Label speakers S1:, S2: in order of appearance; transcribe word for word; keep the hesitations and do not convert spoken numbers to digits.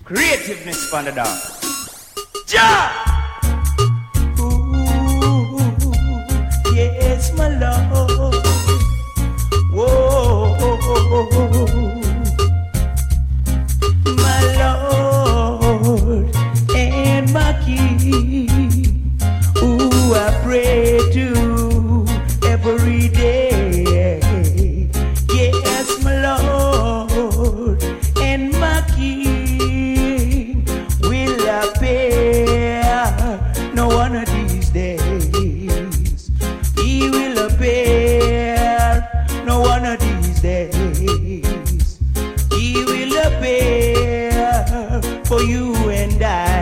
S1: Creativeness for the dog. Ja!
S2: Ooh, yes, my Lord. Whoa, my Lord and my King, who I pray to every day. Yes, my Lord and my King, will appear no one of these days. He will appear no one of these days. He will appear for you and I.